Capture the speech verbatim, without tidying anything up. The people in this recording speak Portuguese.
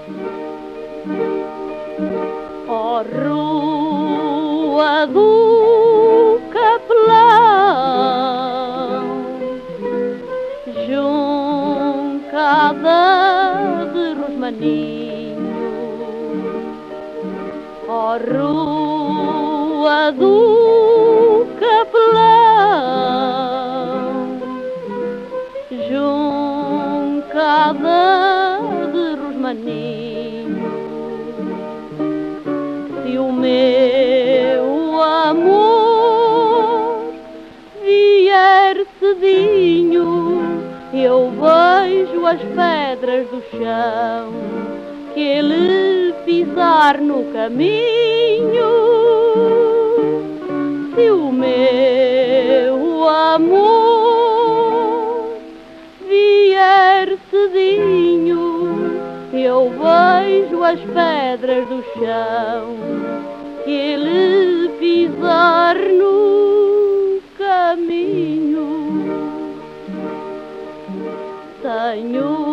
Ó rua do Capelão, juncada de rosmaninho, ó rua do Capelão, juncada de rosmaninho. Se o meu amor vier cedinho, eu vejo as pedras do chão que ele pisar no caminho. Se o meu amor vier cedinho, eu vejo as pedras do chão que ele pisar no caminho. Tenho